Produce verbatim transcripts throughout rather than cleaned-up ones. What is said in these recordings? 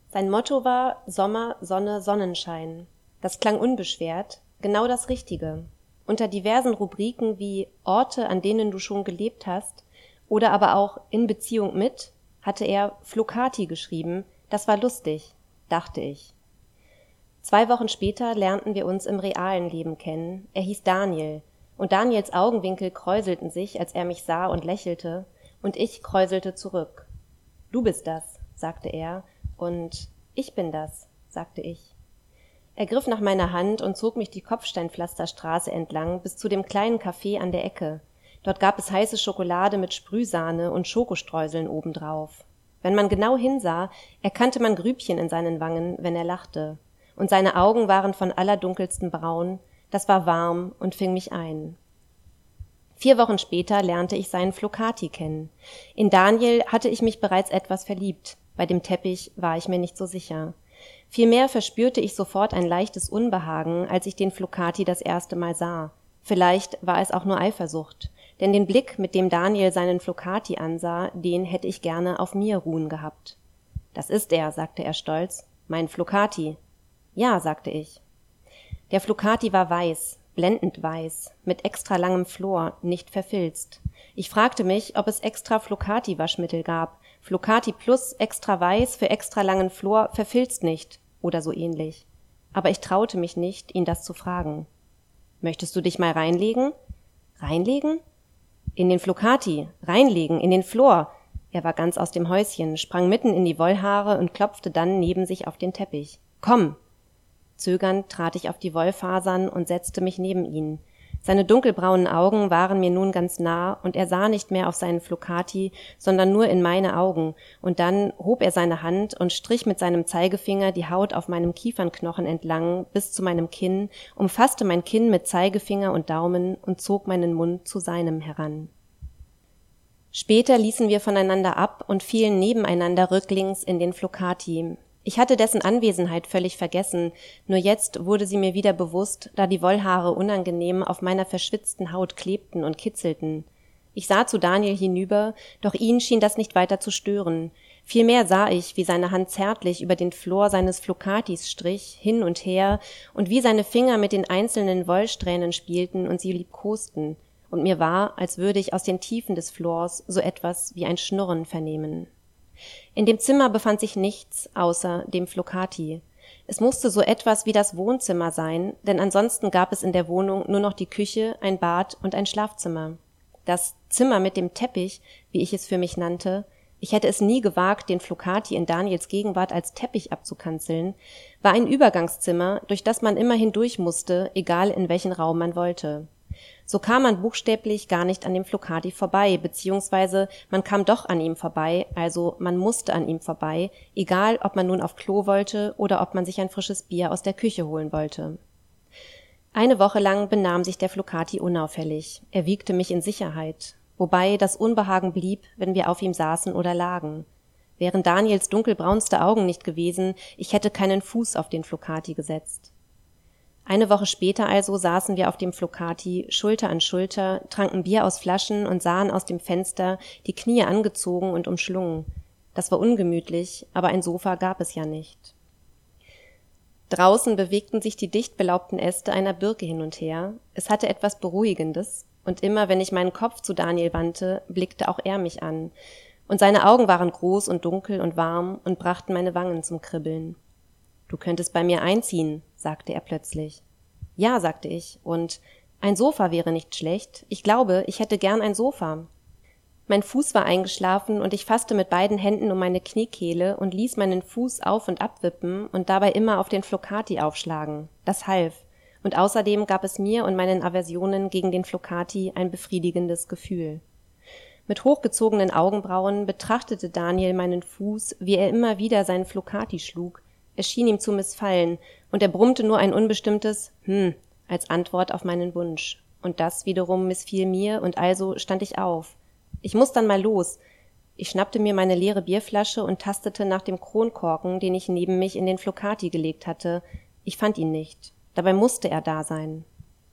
Sein Motto war Sommer, Sonne, Sonnenschein. Das klang unbeschwert, genau das Richtige. Unter diversen Rubriken wie Orte, an denen du schon gelebt hast oder aber auch in Beziehung mit, hatte er Flocati geschrieben. Das war lustig, dachte ich. Zwei Wochen später lernten wir uns im realen Leben kennen. Er hieß Daniel, und Daniels Augenwinkel kräuselten sich, als er mich sah und lächelte, und ich kräuselte zurück. »Du bist das«, sagte er, und »ich bin das«, sagte ich. Er griff nach meiner Hand und zog mich die Kopfsteinpflasterstraße entlang bis zu dem kleinen Café an der Ecke. Dort gab es heiße Schokolade mit Sprühsahne und Schokostreuseln obendrauf. Wenn man genau hinsah, erkannte man Grübchen in seinen Wangen, wenn er lachte. Und seine Augen waren von allerdunkelsten Braun, das war warm und fing mich ein. Vier Wochen später lernte ich seinen Flocati kennen. In Daniel hatte ich mich bereits etwas verliebt, bei dem Teppich war ich mir nicht so sicher. Vielmehr verspürte ich sofort ein leichtes Unbehagen, als ich den Flocati das erste Mal sah. Vielleicht war es auch nur Eifersucht, denn den Blick, mit dem Daniel seinen Flocati ansah, den hätte ich gerne auf mir ruhen gehabt. »Das ist er«, sagte er stolz, »mein Flocati.« »Ja«, sagte ich. Der Flocati war weiß, blendend weiß, mit extra langem Flor, nicht verfilzt. Ich fragte mich, ob es extra Flocati-Waschmittel gab. Flocati plus extra weiß für extra langen Flor verfilzt nicht oder so ähnlich. Aber ich traute mich nicht, ihn das zu fragen. »Möchtest du dich mal reinlegen?« »Reinlegen?« »In den Flocati, reinlegen, in den Flor.« Er war ganz aus dem Häuschen, sprang mitten in die Wollhaare und klopfte dann neben sich auf den Teppich. »Komm!« Zögernd trat ich auf die Wollfasern und setzte mich neben ihn. Seine dunkelbraunen Augen waren mir nun ganz nah, und er sah nicht mehr auf seinen Flocati, sondern nur in meine Augen, und dann hob er seine Hand und strich mit seinem Zeigefinger die Haut auf meinem Kiefernknochen entlang bis zu meinem Kinn, umfasste mein Kinn mit Zeigefinger und Daumen und zog meinen Mund zu seinem heran. Später ließen wir voneinander ab und fielen nebeneinander rücklings in den Flocati. Ich hatte dessen Anwesenheit völlig vergessen, nur jetzt wurde sie mir wieder bewusst, da die Wollhaare unangenehm auf meiner verschwitzten Haut klebten und kitzelten. Ich sah zu Daniel hinüber, doch ihn schien das nicht weiter zu stören. Vielmehr sah ich, wie seine Hand zärtlich über den Flor seines Flocatis strich, hin und her, und wie seine Finger mit den einzelnen Wollsträhnen spielten und sie liebkosten, und mir war, als würde ich aus den Tiefen des Flors so etwas wie ein Schnurren vernehmen. In dem Zimmer befand sich nichts außer dem Flocati. Es musste so etwas wie das Wohnzimmer sein, denn ansonsten gab es in der Wohnung nur noch die Küche, ein Bad und ein Schlafzimmer. Das Zimmer mit dem Teppich, wie ich es für mich nannte, ich hätte es nie gewagt, den Flocati in Daniels Gegenwart als Teppich abzukanzeln, war ein Übergangszimmer, durch das man immer hindurch musste, egal in welchen Raum man wollte. So kam man buchstäblich gar nicht an dem Flocati vorbei, beziehungsweise man kam doch an ihm vorbei, also man musste an ihm vorbei, egal ob man nun auf Klo wollte oder ob man sich ein frisches Bier aus der Küche holen wollte. Eine Woche lang benahm sich der Flocati unauffällig, er wiegte mich in Sicherheit, wobei das Unbehagen blieb, wenn wir auf ihm saßen oder lagen. Wären Daniels dunkelbraunste Augen nicht gewesen, ich hätte keinen Fuß auf den Flocati gesetzt. Eine Woche später also saßen wir auf dem Flocati, Schulter an Schulter, tranken Bier aus Flaschen und sahen aus dem Fenster, die Knie angezogen und umschlungen. Das war ungemütlich, aber ein Sofa gab es ja nicht. Draußen bewegten sich die dicht belaubten Äste einer Birke hin und her. Es hatte etwas Beruhigendes, und immer, wenn ich meinen Kopf zu Daniel wandte, blickte auch er mich an. Und seine Augen waren groß und dunkel und warm und brachten meine Wangen zum Kribbeln. »Du könntest bei mir einziehen«, sagte er plötzlich. »Ja«, sagte ich, und »ein Sofa wäre nicht schlecht. Ich glaube, ich hätte gern ein Sofa.« Mein Fuß war eingeschlafen, und ich fasste mit beiden Händen um meine Kniekehle und ließ meinen Fuß auf- und abwippen und dabei immer auf den Flocati aufschlagen. Das half, und außerdem gab es mir und meinen Aversionen gegen den Flocati ein befriedigendes Gefühl. Mit hochgezogenen Augenbrauen betrachtete Daniel meinen Fuß, wie er immer wieder seinen Flocati schlug. Es schien ihm zu missfallen, und er brummte nur ein unbestimmtes »Hm« als Antwort auf meinen Wunsch. Und das wiederum missfiel mir, und also stand ich auf. Ich muss dann mal los. Ich schnappte mir meine leere Bierflasche und tastete nach dem Kronkorken, den ich neben mich in den Flocati gelegt hatte. Ich fand ihn nicht. Dabei musste er da sein.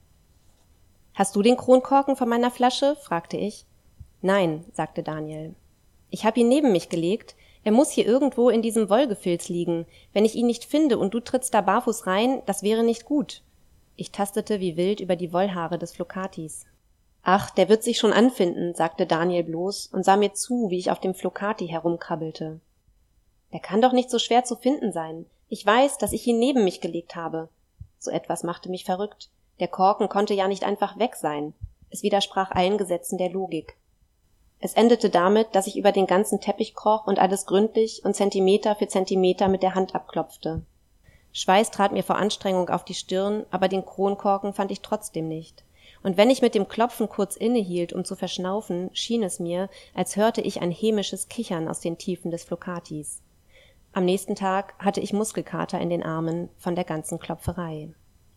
»Hast du den Kronkorken von meiner Flasche?« fragte ich. »Nein«, sagte Daniel. Ich habe ihn neben mich gelegt. Er muss hier irgendwo in diesem Wollgefilz liegen. Wenn ich ihn nicht finde und du trittst da barfuß rein, das wäre nicht gut. Ich tastete wie wild über die Wollhaare des Flokatis. »Ach, der wird sich schon anfinden«, sagte Daniel bloß und sah mir zu, wie ich auf dem Flokati herumkrabbelte. »Der kann doch nicht so schwer zu finden sein. Ich weiß, dass ich ihn neben mich gelegt habe.« So etwas machte mich verrückt. Der Korken konnte ja nicht einfach weg sein. Es widersprach allen Gesetzen der Logik. Es endete damit, dass ich über den ganzen Teppich kroch und alles gründlich und Zentimeter für Zentimeter mit der Hand abklopfte. Schweiß trat mir vor Anstrengung auf die Stirn, aber den Kronkorken fand ich trotzdem nicht. Und wenn ich mit dem Klopfen kurz innehielt, um zu verschnaufen, schien es mir, als hörte ich ein hämisches Kichern aus den Tiefen des Flokatis. Am nächsten Tag hatte ich Muskelkater in den Armen von der ganzen Klopferei.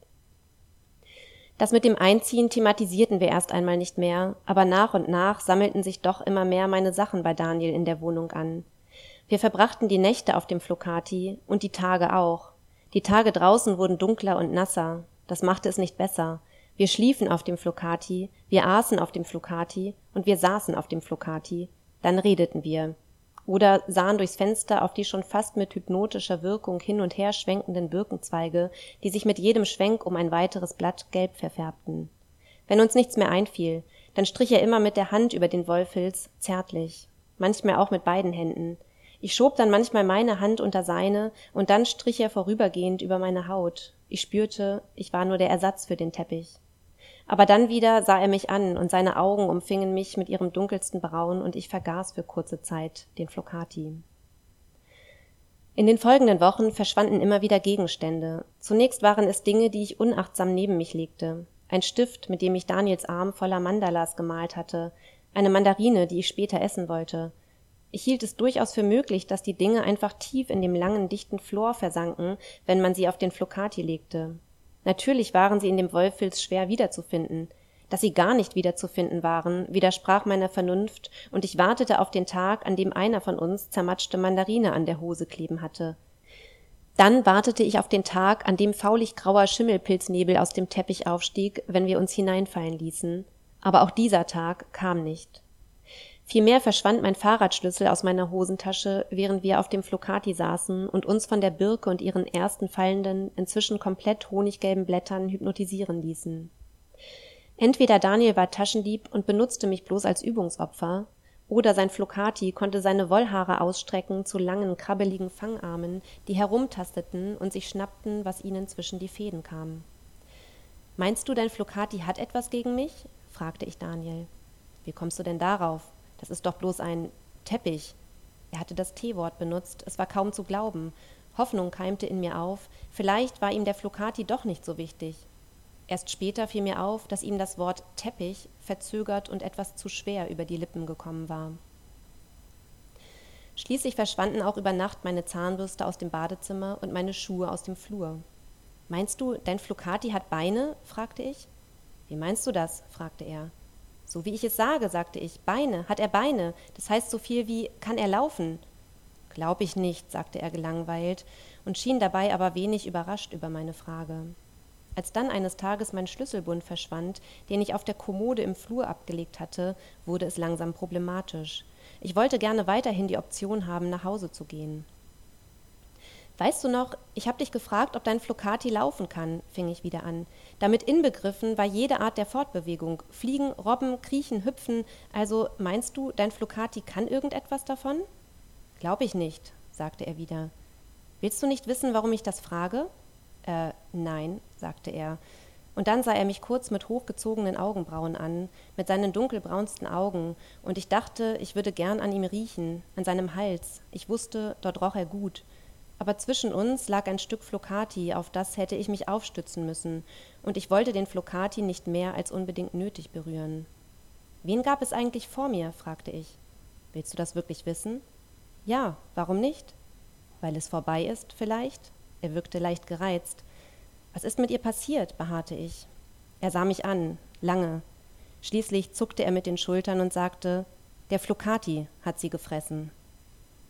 Das mit dem Einziehen thematisierten wir erst einmal nicht mehr, aber nach und nach sammelten sich doch immer mehr meine Sachen bei Daniel in der Wohnung an. Wir verbrachten die Nächte auf dem Flokati und die Tage auch. Die Tage draußen wurden dunkler und nasser. Das machte es nicht besser. Wir schliefen auf dem Flokati, wir aßen auf dem Flokati und wir saßen auf dem Flokati. Dann redeten wir. Oder sahen durchs Fenster auf die schon fast mit hypnotischer Wirkung hin und her schwenkenden Birkenzweige, die sich mit jedem Schwenk um ein weiteres Blatt gelb verfärbten. Wenn uns nichts mehr einfiel, dann strich er immer mit der Hand über den Wollfilz, zärtlich, manchmal auch mit beiden Händen. Ich schob dann manchmal meine Hand unter seine, und dann strich er vorübergehend über meine Haut. Ich spürte, ich war nur der Ersatz für den Teppich. Aber dann wieder sah er mich an, und seine Augen umfingen mich mit ihrem dunkelsten Braun, und ich vergaß für kurze Zeit den Flokati. In den folgenden Wochen verschwanden immer wieder Gegenstände. Zunächst waren es Dinge, die ich unachtsam neben mich legte. Ein Stift, mit dem ich Daniels Arm voller Mandalas gemalt hatte, eine Mandarine, die ich später essen wollte. Ich hielt es durchaus für möglich, dass die Dinge einfach tief in dem langen, dichten Flor versanken, wenn man sie auf den Flokati legte. Natürlich waren sie in dem Wollfilz schwer wiederzufinden. Dass sie gar nicht wiederzufinden waren, widersprach meiner Vernunft, und ich wartete auf den Tag, an dem einer von uns zermatschte Mandarine an der Hose kleben hatte. Dann wartete ich auf den Tag, an dem faulig grauer Schimmelpilznebel aus dem Teppich aufstieg, wenn wir uns hineinfallen ließen. Aber auch dieser Tag kam nicht. Vielmehr verschwand mein Fahrradschlüssel aus meiner Hosentasche, während wir auf dem Flokati saßen und uns von der Birke und ihren ersten fallenden, inzwischen komplett honiggelben Blättern hypnotisieren ließen. Entweder Daniel war Taschendieb und benutzte mich bloß als Übungsopfer, oder sein Flokati konnte seine Wollhaare ausstrecken zu langen, krabbeligen Fangarmen, die herumtasteten und sich schnappten, was ihnen zwischen die Fäden kam. »Meinst du, dein Flokati hat etwas gegen mich?« fragte ich Daniel. »Wie kommst du denn darauf? Das ist doch bloß ein Teppich.« Er hatte das T-Wort benutzt, es war kaum zu glauben. Hoffnung keimte in mir auf, vielleicht war ihm der Flokati doch nicht so wichtig. Erst später fiel mir auf, dass ihm das Wort Teppich verzögert und etwas zu schwer über die Lippen gekommen war. Schließlich verschwanden auch über Nacht meine Zahnbürste aus dem Badezimmer und meine Schuhe aus dem Flur. »Meinst du, dein Flokati hat Beine?« fragte ich. »Wie meinst du das?« fragte er. »So wie ich es sage«, sagte ich. »Beine, hat er Beine? Das heißt so viel wie, kann er laufen?« »Glaub ich nicht«, sagte er gelangweilt und schien dabei aber wenig überrascht über meine Frage. Als dann eines Tages mein Schlüsselbund verschwand, den ich auf der Kommode im Flur abgelegt hatte, wurde es langsam problematisch. Ich wollte gerne weiterhin die Option haben, nach Hause zu gehen. »Weißt du noch, ich habe dich gefragt, ob dein Flokati laufen kann«, fing ich wieder an. »Damit inbegriffen war jede Art der Fortbewegung. Fliegen, robben, kriechen, hüpfen. Also meinst du, dein Flokati kann irgendetwas davon?« »Glaub ich nicht«, sagte er wieder. »Willst du nicht wissen, warum ich das frage?« »Äh, nein«, sagte er. Und dann sah er mich kurz mit hochgezogenen Augenbrauen an, mit seinen dunkelbraunsten Augen, und ich dachte, ich würde gern an ihm riechen, an seinem Hals. Ich wusste, dort roch er gut. Aber zwischen uns lag ein Stück Flokati, auf das hätte ich mich aufstützen müssen, und ich wollte den Flokati nicht mehr als unbedingt nötig berühren. »Wen gab es eigentlich vor mir?« fragte ich. »Willst du das wirklich wissen?« »Ja, warum nicht?« »Weil es vorbei ist, vielleicht?« Er wirkte leicht gereizt. »Was ist mit ihr passiert?« beharrte ich. Er sah mich an, lange. Schließlich zuckte er mit den Schultern und sagte, »Der Flokati hat sie gefressen.«